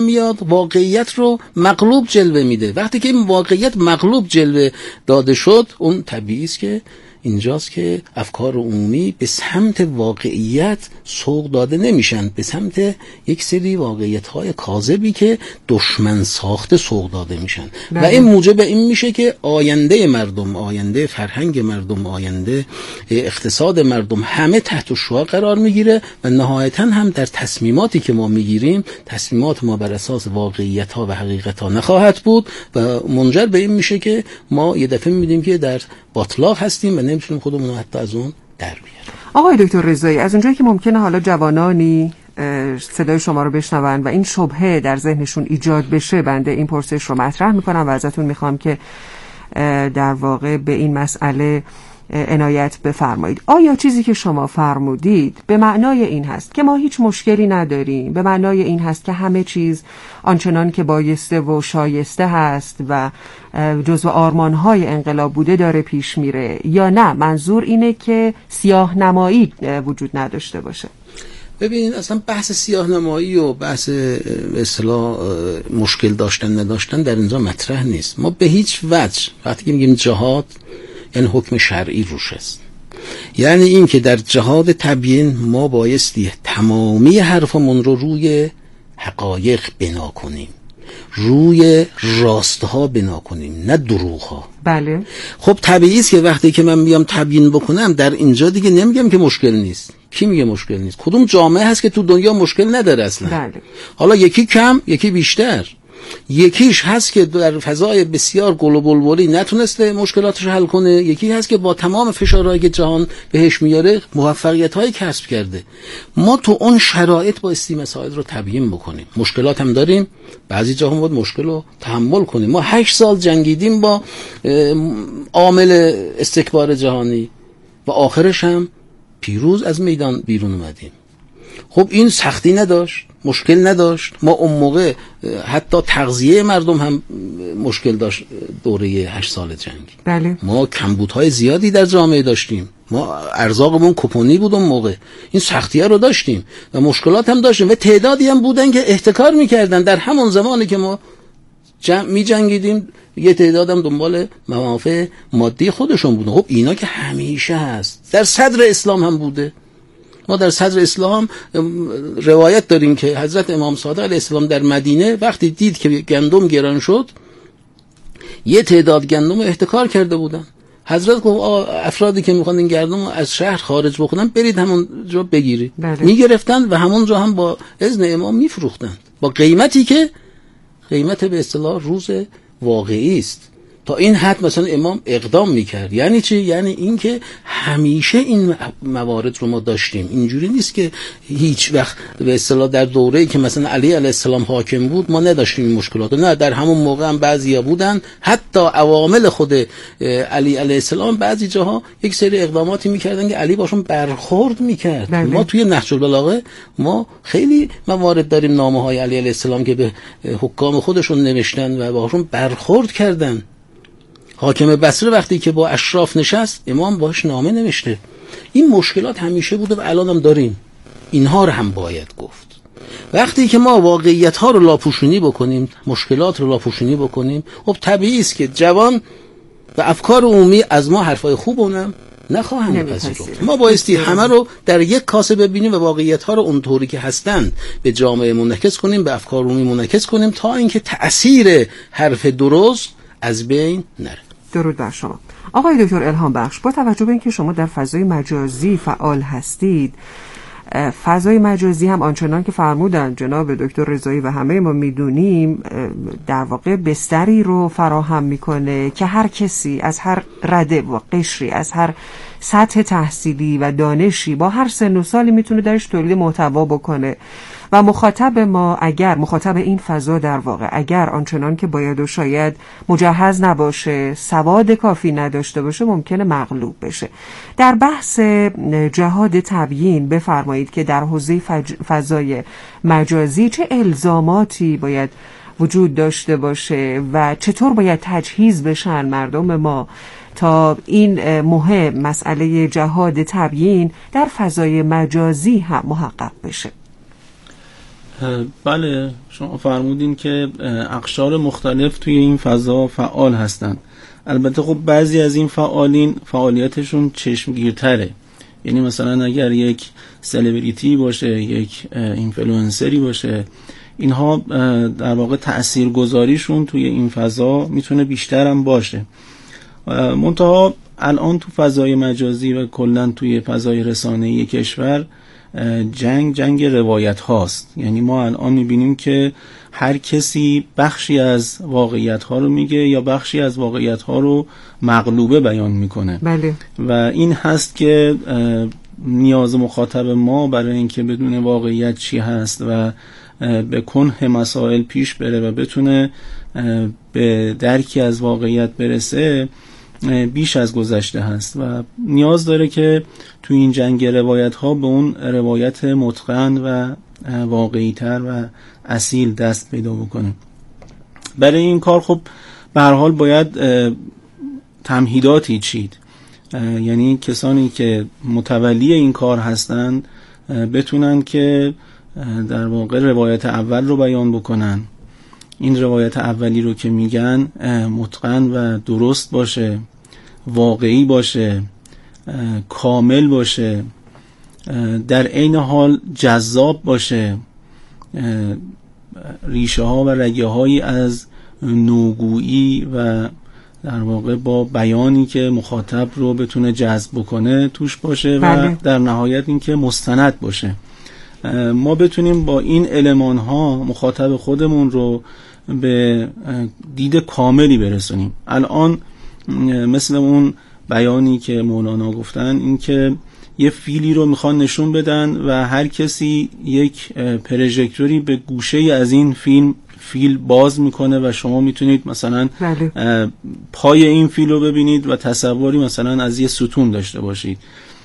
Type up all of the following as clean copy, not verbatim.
میاد واقعیت رو مغلوب جلوه میده. وقتی که این واقعیت مغلوب جلوه داده شد، اون طبیعی است که اینجاست که افکار عمومی به سمت واقعیت سوق داده نمیشن، به سمت یک سری واقعیت‌های کاذبی که دشمن ساخته سوق داده میشن. و این موجب این میشه که آینده مردم، آینده فرهنگ مردم، آینده اقتصاد مردم همه تحت شعاع قرار میگیره و نهایتاً هم در تصمیماتی که ما میگیریم، تصمیمات ما بر اساس واقعیت‌ها و حقیقت‌ها نخواهد بود و منجر به این میشه که ما یه دفعه می‌بینیم که در باطلاق هستیم و نمیتونیم خودمون رو حتی از اون در بیاریم. آقای دکتر رضایی، از اونجایی که ممکنه حالا جوانانی صدای شما رو بشنون و این شبهه در ذهنشون ایجاد بشه، بنده این پرسش رو مطرح میکنم و ازتون میخوام که در واقع به این مسئله عنایت بفرمایید. آیا چیزی که شما فرمودید به معنای این هست که ما هیچ مشکلی نداریم، به معنای این هست که همه چیز آنچنان که بایسته و شایسته هست و جزو آرمانهای انقلاب بوده داره پیش میره، یا نه منظور اینه که سیاه نمایی وجود نداشته باشه؟ ببینید اصلا بحث سیاه نمایی و بحث به اصطلاح مشکل داشتن نداشتن در اینجا مطرح نیست. ما به هیچ وجه وقتی که میگیم جهاد یعنی حکم شرعی روش است، یعنی این که در جهاد تبیین ما بایستی تمامی حرفمون رو روی حقایق بنا کنیم، روی راستها بنا کنیم، نه دروغها. بله. خب طبیعی است که وقتی که من میام تبیین بکنم در اینجا دیگه نمیگم که مشکل نیست. کی میگه مشکل نیست؟ کدوم جامعه هست که تو دنیا مشکل نداره اصلا؟ بله. حالا یکی کم یکی بیشتر، یکیش هست که در فضای بسیار گل و بلبلی نتونسته مشکلاتش حل کنه، یکی هست که با تمام فشارهایی که جهان بهش میاره موفقیت‌های کسب کرده. ما تو اون شرایط بایستی مسائل رو تبیین بکنیم. مشکلات هم داریم، بعضی جاها باید مشکل رو تحمل کنیم. ما 8 سال جنگیدیم با عامل استکبار جهانی و آخرش هم پیروز از میدان بیرون اومدیم. خب این سختی نداشت، مشکل نداشت. ما اون موقع حتی تغذیه مردم هم مشکل داشت دوره 8 سال جنگ. بله. ما کمبودهای زیادی در جامعه داشتیم، ما ارزاقمون کپونی بود اون موقع، این سختی‌ها رو داشتیم و مشکلات هم داشتیم و تعدادی هم بودن که احتکار میکردن در همون زمانی که ما می جنگیدیم. یه تعداد هم دنبال منافع مادی خودشون بودن. خب اینا که همیشه هست، در صدر اسلام هم بوده. ما در صدر اسلام روایت داریم که حضرت امام صادق علیه السلام در مدینه وقتی دید که گندم گران شد، یه تعداد گندم احتکار کرده بودن. حضرت گفت افرادی که میخوان این گندم از شهر خارج بکنن برید همون جا بگیرید. میگرفتن و همون جا هم با اذن امام میفروختن با قیمتی که قیمت به اصطلاح روز واقعی است. تا این حد مثلا امام اقدام میکرد. یعنی چی؟ یعنی این که همیشه این موارد رو ما داشتیم. اینجوری نیست که هیچ وقت به اصطلاح در دوره‌ای که مثلا علی علیه السلام حاکم بود ما نداشتیم این مشکلات. نه، در همون موقع هم بعضیا بودن، حتی عوامل خود علی علیه السلام بعضی جاها یک سری اقداماتی میکردن که علی باشون برخورد میکرد. بله. ما توی نهج البلاغه ما خیلی موارد داریم، نامه‌های علی علیه السلام که به حکام خودشون نوشتن و باشون برخورد کردن. حاکم بصره وقتی که با اشراف نشست امام باش نامه نوشته. این مشکلات همیشه بوده و الان هم داریم. اینها رو هم باید گفت. وقتی که ما واقعیت ها رو لاپوشونی بکنیم، مشکلات رو لاپوشونی بکنیم، خب طبیعی است که جوان و افکار عمومی از ما حرفای خوبونم نخواهند پذیرفت. ما بایستی همه رو در یک کاسه ببینیم و واقعیت ها رو اونطوری که هستند به جامعه منعکس کنیم، به افکار عمومی منعکس کنیم تا اینکه تأثیر حرف درست از بین نره. درود بر شما. آقای دکتر الهام بخش، با توجه به اینکه شما در فضای مجازی فعال هستید، فضای مجازی هم آنچنان که فرمودن جناب دکتر رضایی و همه ما میدونیم در واقع بستری رو فراهم میکنه که هر کسی از هر رده و قشری، از هر سطح تحصیلی و دانشی، با هر سن و سالی میتونه درش تولید محتوا بکنه و مخاطب ما، اگر مخاطب این فضا در واقع اگر آنچنان که باید و شاید مجهز نباشه، سواد کافی نداشته باشه، ممکنه مغلوب بشه. در بحث جهاد تبیین بفرمایید که در حوزه فضای مجازی چه الزاماتی باید وجود داشته باشه و چطور باید تجهیز بشن مردم ما تا این مهم مسئله جهاد تبیین در فضای مجازی هم محقق بشه؟ بله، شما فرمودین که اقشار مختلف توی این فضا فعال هستند. البته خب بعضی از این فعالین فعالیتشون چشمگیرتره، یعنی مثلا اگر یک سلبریتی باشه، یک اینفلوئنسری باشه، اینها در واقع تاثیرگذاریشون توی این فضا میتونه بیشتر هم باشه. منتها الان تو فضای مجازی و کلا توی فضای رسانه‌ای کشور جنگ روایت هاست. یعنی ما الان میبینیم که هر کسی بخشی از واقعیت ها رو میگه یا بخشی از واقعیت ها رو مغلوبه بیان میکنه. بله. و این هست که نیاز مخاطب ما برای اینکه بدون واقعیت چی هست و به کنه مسائل پیش بره و بتونه به درکی از واقعیت برسه بیش از گذشته هست و نیاز داره که تو این جنگ روایت ها به اون روایت متقن و واقعی تر و اصیل دست پیدا بکنه. برای این کار خب به هر حال باید تمهیداتی چید، یعنی کسانی که متولی این کار هستند بتونن که در واقع روایت اول رو بیان بکنن. این روایت اولی رو که میگن متقن و درست باشه، واقعی باشه، کامل باشه، در عین حال جذاب باشه، ریشه ها و رگه هایی از نوگویی و در واقع با بیانی که مخاطب رو بتونه جذب بکنه توش باشه. بله. و در نهایت این که مستند باشه. ما بتونیم با این المان ها مخاطب خودمون رو به دید کاملی برسونیم. الان مثل اون بیانی که مولانا گفتن، این که یه فیلی رو میخوان نشون بدن و هر کسی یک پروژکتوری به گوشه از این فیل باز میکنه و شما میتونید مثلا بله. پای این فیل رو ببینید و تصوری مثلا از یه ستون داشته باشید.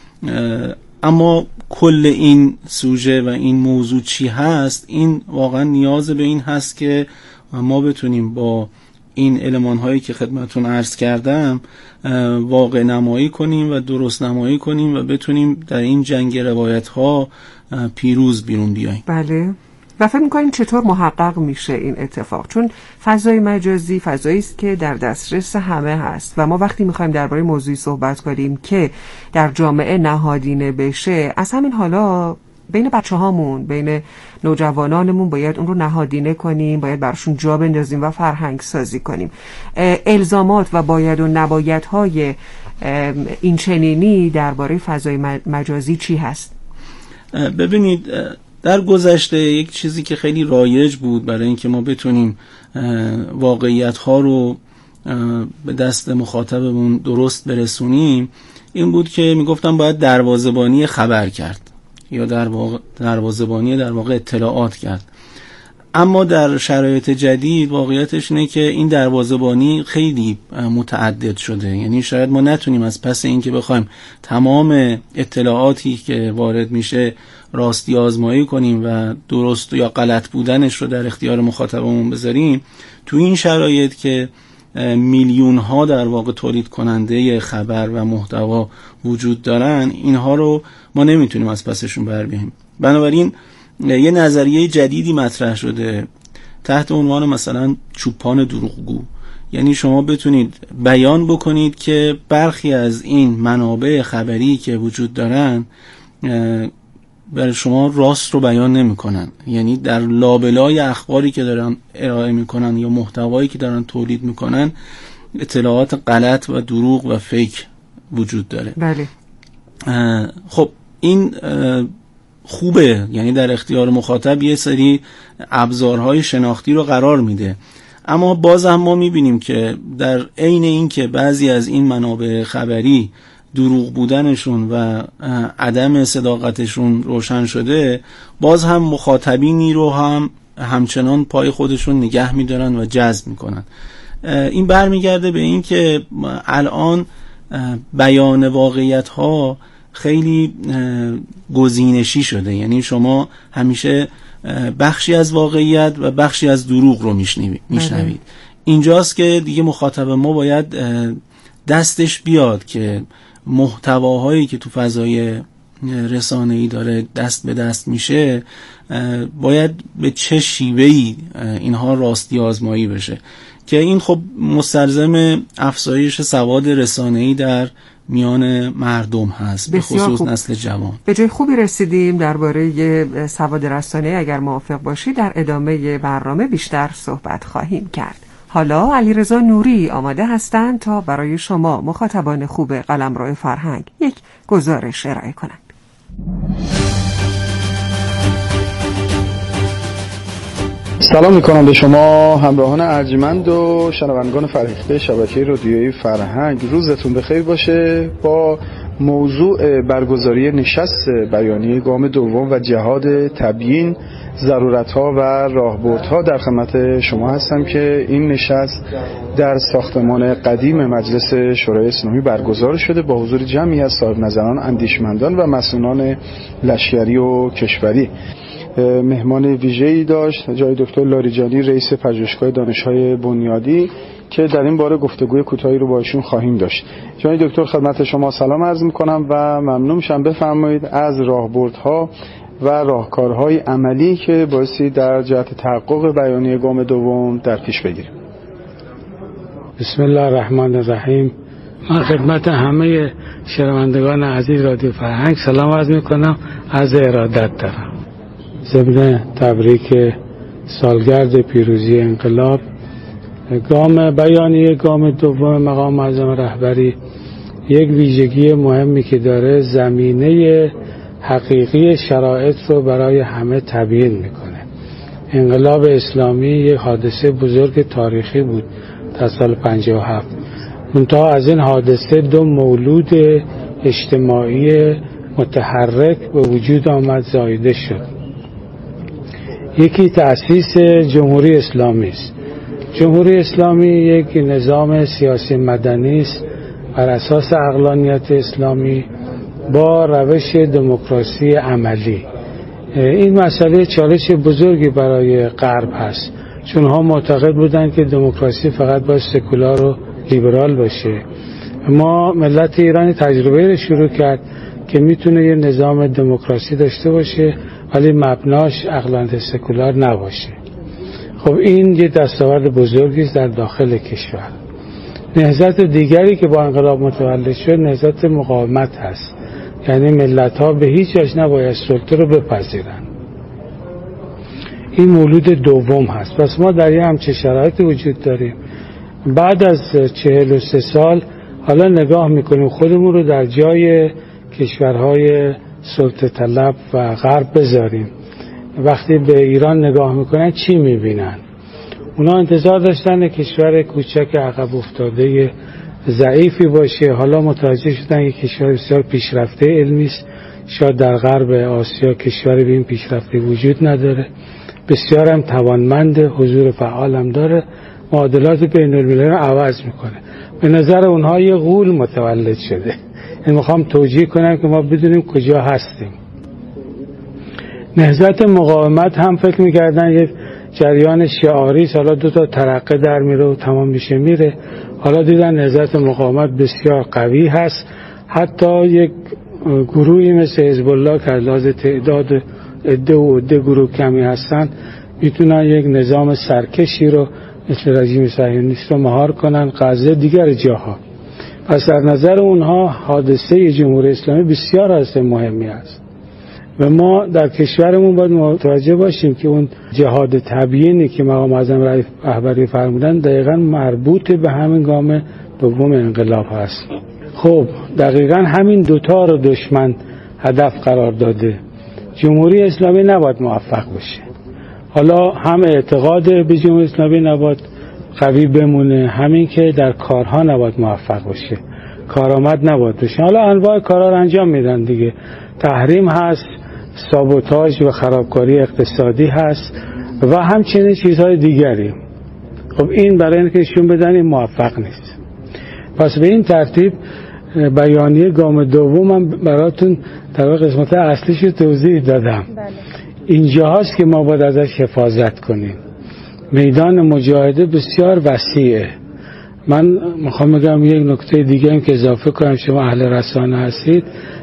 اما کل این سوژه و این موضوع چی هست، این واقعا نیاز به این هست که ما بتونیم با این المان هایی که خدمتون عرض کردم واقع نمایی کنیم و درست نمایی کنیم و بتونیم در این جنگ روایت ها پیروز بیرون بیاییم. بله. و فکر می‌کنین چطور محقق میشه این اتفاق؟ چون فضای مجازی فضایی است که در دسترس همه هست و ما وقتی می‌خوایم درباره موضوعی صحبت کنیم که در جامعه نهادینه بشه، از همین حالا بین بچه‌هامون، بین نوجوانانمون باید اون رو نهادینه کنیم، باید براشون جا بندازیم و فرهنگ سازی کنیم. الزامات و باید و نبایدهای این چنینی درباره فضای مجازی چی هست؟ ببینید، در گذشته یک چیزی که خیلی رایج بود برای اینکه ما بتونیم واقعیت ها رو به دست مخاطبمون درست برسونیم، این بود که میگفتم باید دروازه‌بانی خبر کرد یا دروازه‌بانی در واقع اطلاعات کرد. اما در شرایط جدید واقعیتش اینه که این دروازه‌بانی خیلی متعدد شده. یعنی شاید ما نتونیم از پس این که بخوایم تمام اطلاعاتی که وارد میشه راستی آزمایی کنیم و درست یا غلط بودنش رو در اختیار مخاطبمون بذاریم. تو این شرایط که میلیون ها در واقع تولید کننده خبر و محتوا وجود دارن، اینها رو ما نمیتونیم از پسشون بر بیاییم. بنابراین یه نظریه جدیدی مطرح شده تحت عنوان مثلا چوپان دروغگو. یعنی شما بتونید بیان بکنید که برخی از این منابع خبری که وجود دارن برای شما راست رو بیان نمی کنن. یعنی در لابلای اخباری که دارن ارائه میکنن یا محتوایی که دارن تولید میکنن اطلاعات غلط و دروغ و فیک وجود داره. بله. خب این خوبه، یعنی در اختیار مخاطب یه سری ابزارهای شناختی رو قرار میده. اما باز هم ما میبینیم که در عین این که بعضی از این منابع خبری دروغ بودنشون و عدم صداقتشون روشن شده، باز هم مخاطبینی رو هم همچنان پای خودشون نگه میدارن و جذب میکنن. این برمیگرده به این که الان بیان واقعیت ها خیلی گزینشی شده. یعنی شما همیشه بخشی از واقعیت و بخشی از دروغ رو میشنوید. اینجاست که دیگه مخاطب ما باید دستش بیاد که محتواهایی که تو فضای رسانه‌ای داره دست به دست میشه، باید به چه شیوهی اینها راستی آزمایی بشه که این خب مستلزم افزایش سواد رسانه‌ای در میان مردم هست، به خصوص نسل جوان. به جای خوبی رسیدیم درباره سواد رسانه‌ای. اگر موافق باشید در ادامه برنامه بیشتر صحبت خواهیم کرد. حالا علیرضا نوری آماده هستند تا برای شما مخاطبان خوب قلمرو فرهنگ یک گزارش ارائه کنند. سلام میکنم به شما همراهان ارجمند و شنوندگان فرهیخته شبکه رادیویی فرهنگ. روزتون بخیر باشه. با موضوع برگزاری نشست بیانیه گام دوم و جهاد تبیین، ضرورت‌ها و راهبردها در خدمت شما هستم که این نشست در ساختمان قدیم مجلس شورای اسلامی برگزار شده با حضور جمعی از صاحب نظران، اندیشمندان و مسئولان لشکری و کشوری. مهمان ویژه‌ای داشت جای دکتر لاریجانی، رئیس پژوهشگاه دانش‌های بنیادی، که در این باره گفتگوی کوتاهی رو با ایشون خواهیم داشت. جناب دکتر خدمت شما سلام عرض می‌کنم و ممنون میشم بفرمایید از راهبردها و راهکارهای عملی که بایستی در جهت تحقق بیانیه گام دوم در پیش بگیریم. بسم الله الرحمن الرحیم. من خدمت همه شنوندگان عزیز رادیو فرهنگ سلام عرض می‌کنم، عرض ارادت دارم. ضمن تبریک سالگرد پیروزی انقلاب، گام بیانیه گام دوم مقام معظم رهبری یک ویژگی مهمی که داره، زمینه حقیقی شرایط رو برای همه تبیین میکنه. انقلاب اسلامی یک حادثه بزرگ تاریخی بود در سال 57. منتها از این حادثه دو مولود اجتماعی متحرک به وجود آمد، زایده شد. یکی تأسیس جمهوری اسلامی است. جمهوری اسلامی یک نظام سیاسی مدنی است بر اساس عقلانیت اسلامی با روش دموکراسی عملی. این مسئله چالش بزرگی برای غرب هست، چون ها معتقد بودند که دموکراسی فقط باید سکولار و لیبرال باشه. ما ملت ایرانی تجربه رو شروع کرد که میتونه یه نظام دموکراسی داشته باشه ولی مبناش عقلانیت سکولار نباشه. خب این یه دستاورد بزرگی است در داخل کشور. نهضت دیگری که با انقلاب متولد شد نهضت مقاومت هست، یعنی ملت‌ها به هیچ وجه نباید سلطه رو بپذیرن. این مولود دوم هست. پس ما در یه همچه شرایطی وجود داریم. بعد از 43 سال حالا نگاه میکنیم خودمون رو در جای کشورهای سلطه طلب و غرب بذاریم. وقتی به ایران نگاه میکنن چی میبینن؟ اونا انتظار داشتن کشور کوچک عقب افتاده ضعیفی باشه. حالا متوجه شدن یک کشور بسیار پیشرفته علمی است. شاید در غرب آسیا کشوری به این پیشرفته وجود نداره. بسیار هم توانمند، حضور فعال هم داره، معادلات بین المللی رو عوض میکنه. به نظر اونها یه غول متولد شده. این میخوام توجیه کنم که ما بدونیم کجا هستیم. نهضت مقاومت هم فکر میکردن یک جریان شعاری است، حالا دو تا ترقه در میره و تمام میره. حالا دیدن نهضت مقاومت بسیار قوی هست، حتی یک گروهی مثل حزب الله که از لحاظ تعداد عده گروه کمی هستن میتونن یک نظام سرکشی رو مثل رژیم صهیونیست رو مهار کنن غزه دیگر جاها. پس در نظر اونها حادثه جمهوری اسلامی بسیار حادثه مهمی است و ما در کشورمون باید متوجه باشیم که اون جهاد تبیینی که مقام معظم رهبری فرمودن دقیقاً مربوط به همین گام دوم انقلاب هست. خب دقیقاً همین دوتا رو دشمن هدف قرار داده. جمهوری اسلامی نباید موفق بشه. حالا هم اعتقاد به جمهوری اسلامی نباید قوی بمونه، همین که در کارها نباید موفق باشه، کارآمد نباید باشه. حالا انواع کارا رو انجام میدن دیگه. تحریم هست، سابوتاژ و خرابکاری اقتصادی هست و همچنین چیزهای دیگری. خب این برای اینکه نشون بدن این موفق نیست. پس به این ترتیب بیانیه گام دومم براتون در قسمت اصلیش رو توضیح دادم. اینجا هست که ما باید ازش حفاظت کنیم. میدان مجاهده بسیار وسیعه. من میخوام بگم یک نکته دیگه هم که اضافه کنم، شما اهل رسانه هستید،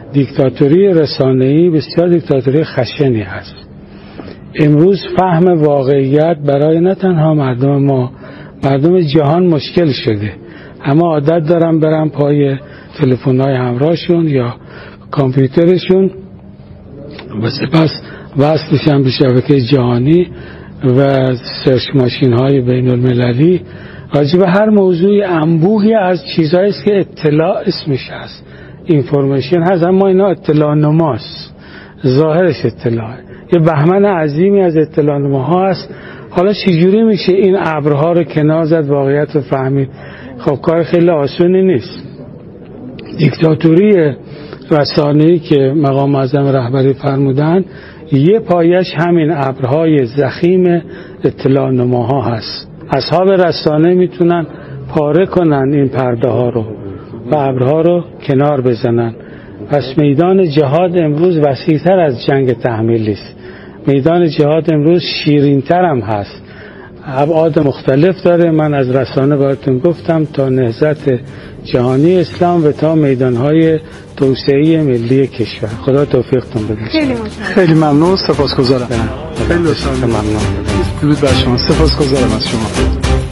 دیکتاتوری رسانه‌ای بسیار دیکتاتوری خشنی هست. امروز فهم واقعیت برای نه تنها مردم ما، مردم جهان مشکل شده. همه عادت دارن برن پای تلفن‌های همراهشون یا کامپیوترشون و سپس وصل بشن به شبکه جهانی و سرچ ماشین‌های بین‌المللی راجع به هر موضوعی انبوهی از چیزهایی است که اطلاع اسمش هست، اینفورمیشن هست، اما اینا اطلاع نماست، ظاهرش اطلاعه. یه بهمن عظیمی از اطلاع نماها هست. حالا چجوری میشه این ابرها رو کنار زد، واقعیت رو فهمید؟ خب کار خیلی آسونی نیست. دیکتاتوری رسانه‌ای که مقام معظم رهبری فرمودن یه پایش همین ابرهای ضخیم اطلاع نماها هست. اصحاب رسانه میتونن پاره کنن این پرده ها رو و ابرها رو کنار بزنن. پس میدان جهاد امروز وسیع‌تر از جنگ تحمیلی است. میدان جهاد امروز شیرین‌تر هم هست، ابعاد مختلف داره. من از رسانه براتون گفتم تا نهضت جهانی اسلام و تا میدان‌های توسعه ملی کشور. خدا توفیقتون بده. خیلی ممنون، سپاسگزارم. خیلی ممنون. درود بر شما. سپاسگزارم از شما.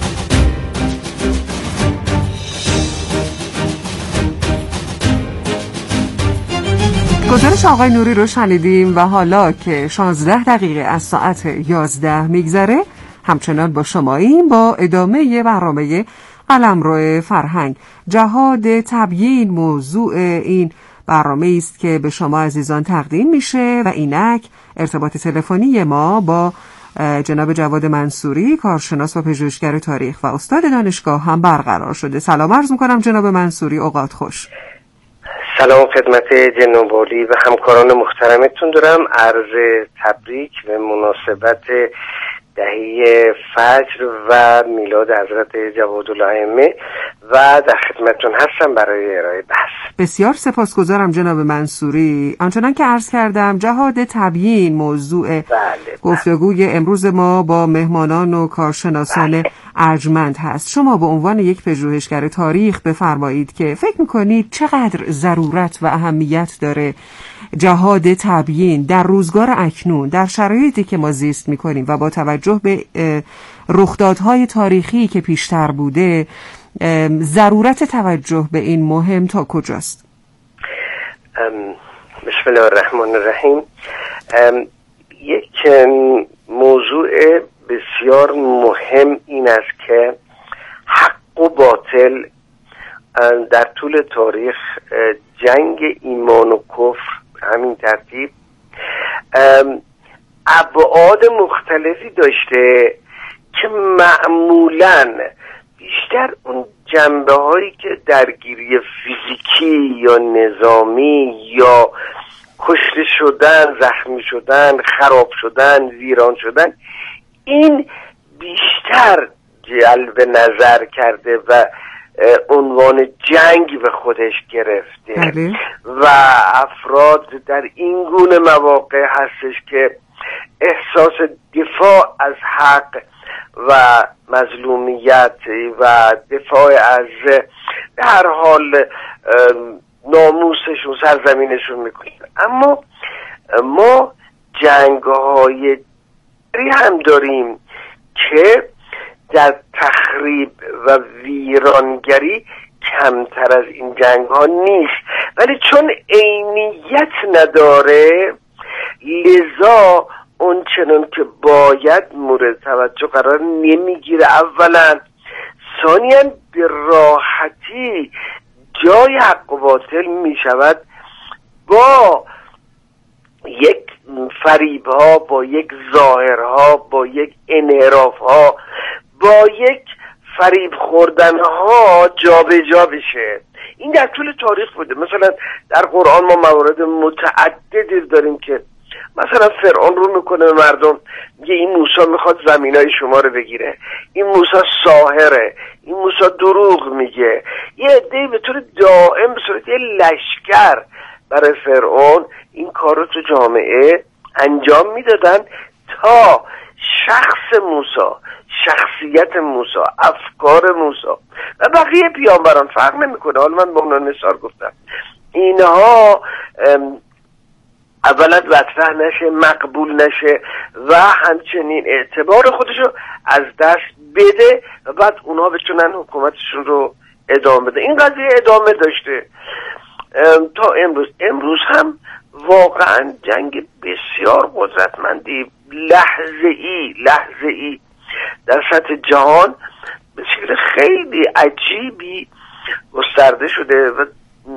گزارش آقای نوری رو شنیدیم و حالا که 16 دقیقه از ساعت 11 میگذره همچنان با شماییم با ادامه برنامه قلمرو فرهنگ. جهاد تبیین موضوع این برنامه است که به شما عزیزان تقدیم میشه و اینک ارتباط تلفنی ما با جناب جواد منصوری، کارشناس و پژوهشگر تاریخ و استاد دانشگاه هم برقرار شده. سلام عرض میکنم جناب منصوری، اوقات خوش. سلام خدمت جناب والی و همکاران محترمتون دارم. عرض تبریک به مناسبت دهه فجر و میلاد حضرت جوادالائمه و در خدمتتون هستم برای ارائه بحث. بسیار سپاسگزارم جناب منصوری. آنچنان که عرض کردم جهاد تبیین موضوع گفتگوی امروز ما با مهمانان و کارشناسان ارجمند هست. شما به عنوان یک پژوهشگر تاریخ بفرمایید که فکر میکنید چقدر ضرورت و اهمیت داره جهاد تبیین در روزگار اکنون، در شرایطی که ما زیست میکنیم و با توجه به رخدادهای تاریخی که پیشتر بوده، ضرورت توجه به این مهم تا کجاست؟ بسم الله الرحمن الرحیم. یک موضوع بسیار مهم این است که حق و باطل در طول تاریخ، جنگ ایمان و کفر همین ترتیب ابعاد مختلفی داشته که معمولاً بیشتر اون جنبه هایی که درگیری فیزیکی یا نظامی یا کشته شدن، زخمی شدن، خراب شدن، ویران شدن، این بیشتر جلب نظر کرده و عنوان جنگ به خودش گرفته و افراد در این گونه مواقع هستش که احساس دفاع از حق و مظلومیت و دفاع از به هر حال ناموسشون، سرزمینشون میکنن. اما ما جنگ‌های هم داریم که در تخریب و ویرانگری کمتر از این جنگ‌ها نیست، ولی چون عینیت نداره لذا اون چنان که باید مورد توجه قرار نمیگیره. اولا، ثانیاً به راحتی جای حق و باطل میشود با یک فریب‌ها، با یک ظاهرها، با یک انحراف‌ها، با یک فریب خوردن‌ها جابجا بشه. این در طول تاریخ بوده. مثلا در قرآن ما موارد متعددی داریم که مثلا فرعون رو میکنه به مردم، میگه این موسی میخواد زمینای شما رو بگیره، این موسی ساحره، این موسی دروغ میگه. یه عده‌ای به طور دائم به صورت یه لشکر برای فرعون این کار رو تو جامعه انجام میدادن تا شخص موسی، شخصیت موسی، افکار موسی و بقیه پیامبران، فرق نمیکنه، حالا من به عنوان مثال گفتم، اینها اولا مطرح نشه، مقبول نشه و همچنین اعتبار خودشو از دست بده و بعد اونها بتونن حکومتشون رو ادامه بده. این قضیه ادامه داشته تا امروز هم واقعا جنگ بسیار قدرتمندی لحظه ای در سطح جهان به شکل خیلی عجیبی گسترده شده و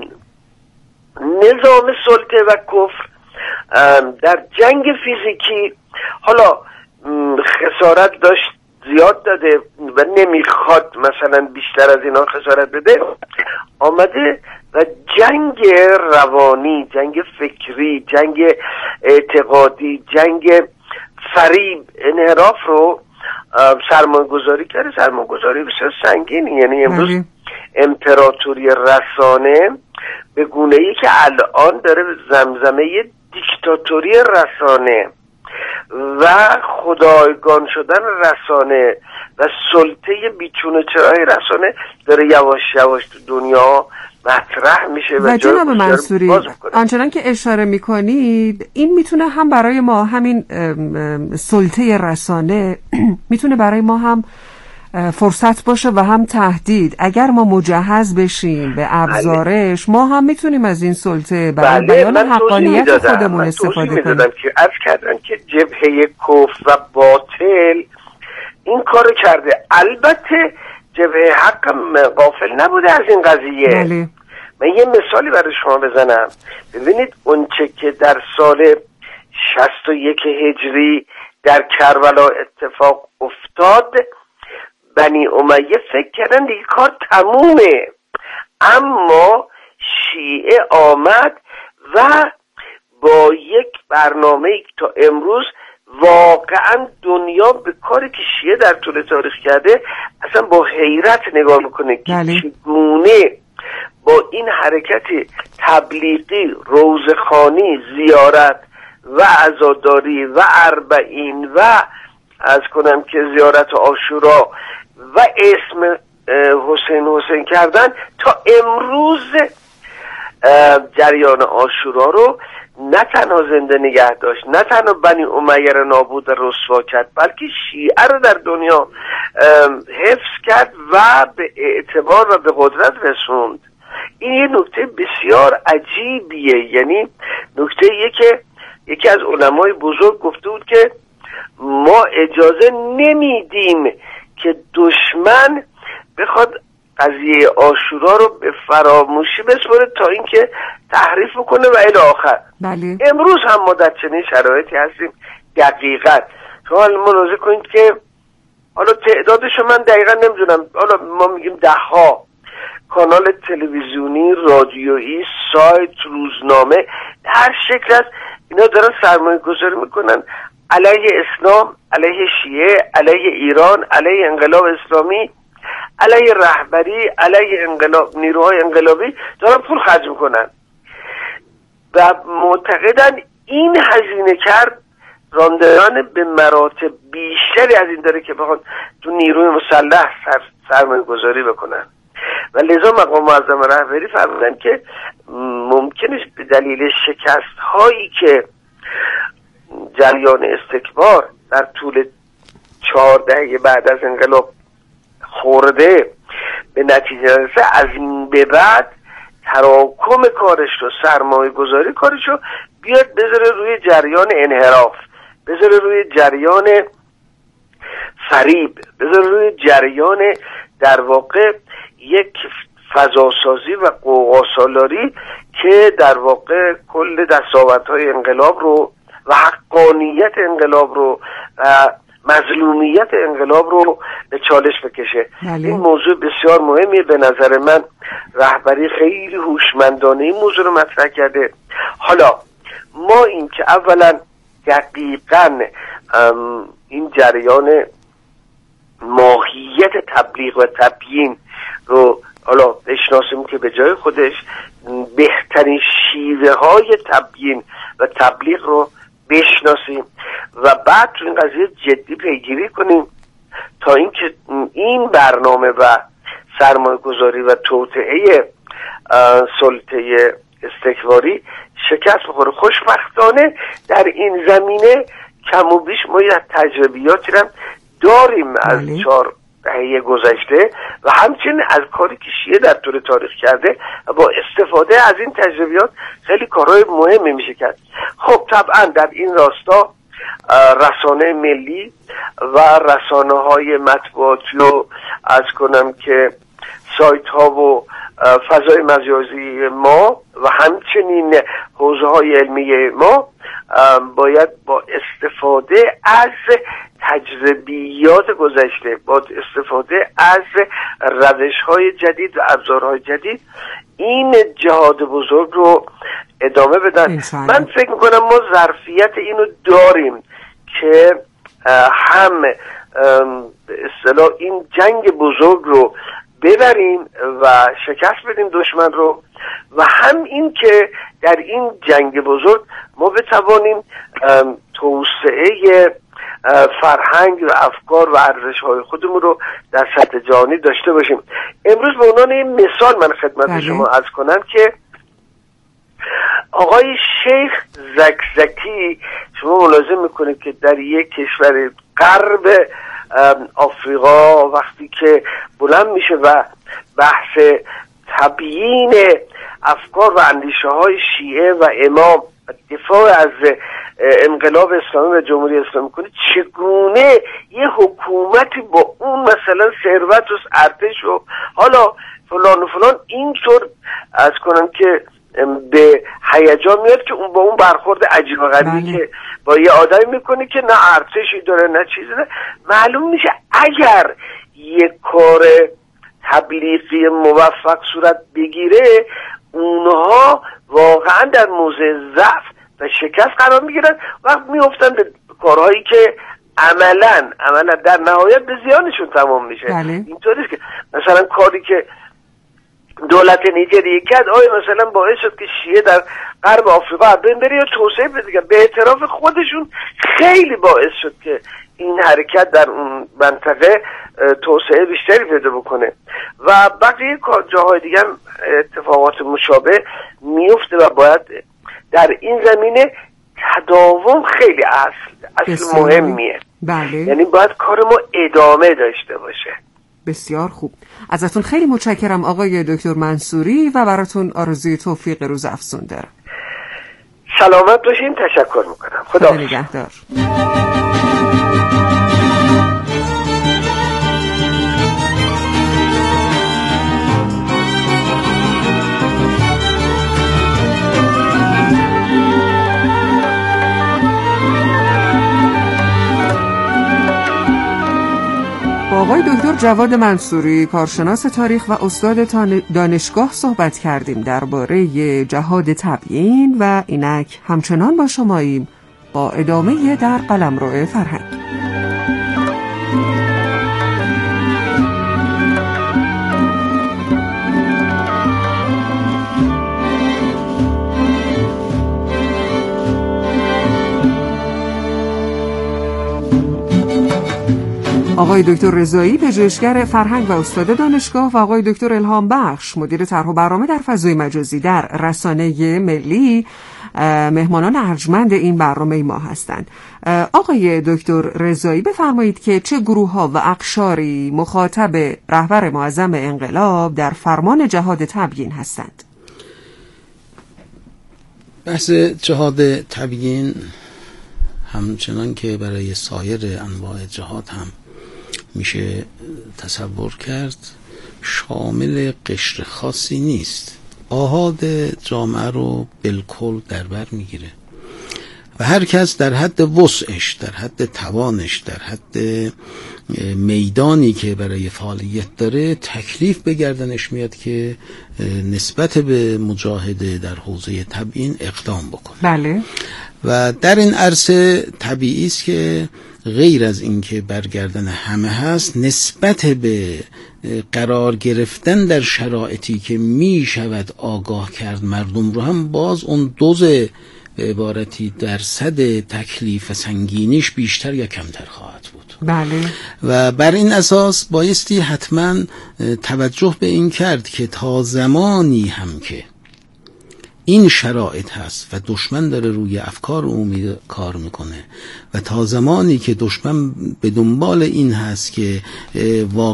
نظام سلطه و کفر در جنگ فیزیکی حالا خسارت داشت زیاد داده و نمیخواد مثلا بیشتر از اینا خسارت بده، آمده و جنگ روانی، جنگ فکری، جنگ اعتقادی، جنگ فریب، انحراف رو سرمایه گذاری کرده. سرمایه گذاری بسیار سنگینی، یعنی امروز امپراتوری رسانه به گونه‌ای که الان داره زمزمه دیکتاتوری رسانه و خدایگان شدن رسانه و سلطه بیچون چرای رسانه داره یواش یواش تو دنیا مطرح میشه و جناب منصوری آنچنان که اشاره میکنید این میتونه هم برای ما همین سلطه رسانه میتونه برای ما هم فرصت باشه و هم تهدید. اگر ما مجهز بشیم به ابزارش ما هم میتونیم از این سلطه برای بیان حقانیت خودمون استفاده کنیم. که عرض کردم که جبهه کفر و باطل این کارو کرده. البته جبهه حق غافل نبوده از این قضیه. بله. من یه مثالی برای شما بزنم. ببینید اونچه که در سال 61 هجری در کربلا اتفاق افتاد، بنی امیه فکر کردن دیگه کار تمومه، اما شیعه آمد و با یک برنامه تا امروز واقعا دنیا به کاری که شیعه در طول تاریخ کرده اصلا با حیرت نگاه میکنه که چگونه با این حرکت تبلیغی، روزخوانی، زیارت و عزاداری و اربعین و از کنم که زیارت عاشورا و اسم حسین کردن تا امروز جریان عاشورا رو نه تنها زنده نگه داشت، نه تنها بنی امیه رو نابود رسوا کرد، بلکه شیعه رو در دنیا حفظ کرد و به اعتبار و به قدرت رسوند. این یه نکته بسیار عجیبیه. یعنی نکته که یکی از علمای بزرگ گفته بود که ما اجازه نمیدیم که دشمن بخواد قضیه عاشورا رو به فراموشی بسپره تا اینکه تحریف کنه و الی آخر. بله. امروز هم ما در چنین شرایطی هستیم. دقیقاً شما ملاحظه کنید که حالا تعدادشو من دقیقاً نمیدونم، حالا ما میگیم 10 کانال تلویزیونی، رادیویی، سایت، روزنامه، هر شکل است اینا دارن سرمایه گذاری میکنن علیه اسلام، علیه شیعه، علیه ایران، علیه انقلاب اسلامی، علیه رهبری، علیه نیروهای انقلابی دارن پول خرج میکنن و معتقدن این هزینه کرد راندران به مراتب بیشتری از این داره که بخوان تو نیروی مسلح سرمایه گذاری بکنن و لذا مقام معظم رهبری فرمودن که ممکنه به دلیل شکست هایی که جریان استکبار در طول 4 دهه بعد از انقلاب خورده به نتیجه رسه، از این به بعد تراکم کارش رو، سرمایه گذاری کارش رو بیاد بذاره روی جریان انحراف، بذاره روی جریان فریب، بذاره روی جریان در واقع یک فضاسازی و قوقاسالاری که در واقع کل دستاوردهای انقلاب رو و حقانیت انقلاب رو و مظلومیت انقلاب رو به چالش بکشه. این موضوع بسیار مهمیه. به نظر من رهبری خیلی هوشمندانه این موضوع رو مطرح کرده. حالا ما این که اولا دقیقاً این جریان ماهیت تبلیغ و تبیین رو حالا بشناسیم که به جای خودش بهترین شیوه های تبیین و تبلیغ رو بشناسیم و بعد تو این قضیه جدی پیگیری کنیم تا اینکه این برنامه و سرمایه گذاری و توطئه سلطه استکباری شکست بخوره. خوشبختانه در این زمینه کم و بیش ما یه تجربیاتی هم داریم از 4 دهه گذشته و همچنین از کاری که شیعه در طول تاریخ کرده با استفاده از این تجربیات خیلی کارهای مهمی میشه کرد. خب طبعا در این راستا رسانه ملی و رسانه های مطبوعاتی و از کنم که سایت ها و فضای مجازی ما و همچنین حوزه های علمی ما باید با استفاده از تجربیات گذشته، با استفاده از روش‌های جدید و ابزارهای جدید این جهاد بزرگ رو ادامه بدن. من فکر میکنم ما ظرفیت اینو داریم که هم به اصطلاح این جنگ بزرگ رو ببریم و شکست بدیم دشمن رو و هم این که در این جنگ بزرگ ما بتوانیم توسعه فرهنگ و افکار و ارزش‌های خودمون رو در سطح جهانی داشته باشیم. امروز به عنوان این مثال من خدمت شما عرض کنم که آقای شیخ زکزکی شما ملاحظه میکنید که در یک کشور غرب آفریقا وقتی که بلند میشه و بحث تبیین افکار و اندیشه های شیعه و امام دفاع از انقلاب اسلامی و جمهوری اسلامی کنه، چگونه یه حکومتی با اون مثلا ثروت و ارتش و حالا فلان و فلان اینطور از کنم که به هیجان میاد که اون با اون برخورد عجیب و غریبی که با یه آدمی میکنه که نه ارتشی داره نه چیزی داره، معلوم میشه اگر یک کار تبلیغی موفق صورت بگیره اونها واقعا در موضع ضعف و شکست قرار میگیرن و میافتن به کارهایی که عملا در نهایت به زیانشون تمام میشه. اینطوریه که مثلا کاری که دولت نیجریه کرد مثلا باعث شد که شیعه در غرب آفریقا بین بره یا توسعه بده، به اعتراف خودشون خیلی باعث شد که این حرکت در اون منطقه توسعه بیشتری پیدا بکنه و بقیه جاهای دیگه هم اتفاقات مشابه میفته و باید در این زمینه تداوم خیلی اصل مهمیه. یعنی باید کار ما ادامه داشته باشه. بسیار خوب، ازتون خیلی متشکرم آقای دکتر منصوری و براتون آرزوی توفیق روز افزون دارم. سلامت باشین، تشکر میکنم. خدا نگهدار. آقای دکتر جواد منصوری، کارشناس تاریخ و استاد دانشگاه صحبت کردیم درباره جهاد تبیین و اینک همچنان با شماییم با ادامه در قلمرو فرهنگ. آقای دکتر رضایی، پژوهشگر فرهنگ و استاد دانشگاه، و آقای دکتر الهام بخش، مدیر طرح و برنامه در فضای مجازی در رسانه ملی، مهمانان ارجمند این برنامه ما هستند. آقای دکتر رضایی، بفرمایید که چه گروه‌ها و اقشاری مخاطب رهبر معظم انقلاب در فرمان جهاد تبیین هستند؟ بحث جهاد تبیین همچنان که برای سایر انواع جهاد هم میشه تصور کرد شامل قشر خاصی نیست، آحاد جامعه رو بالکل در بر میگیره و هر کس در حد وسعش، در حد توانش، در حد میدانی که برای فعالیت داره تکلیف به گردنش میاد که نسبت به مجاهده در حوزه تبیین اقدام بکنه. بله. و در این عرصه طبیعی است که غیر از اینکه برگردن همه هست، نسبت به قرار گرفتن در شرایطی که می شود آگاه کرد مردم رو هم باز اون دوز به عبارتی درصد تکلیف سنگینیش بیشتر یا کمتر خواهد بود. بله. و بر این اساس بایستی حتما توجه به این کرد که تا زمانی هم که این شرایط هست و دشمن داره روی افکار عمومی کار میکنه و تا زمانی که دشمن به دنبال این هست که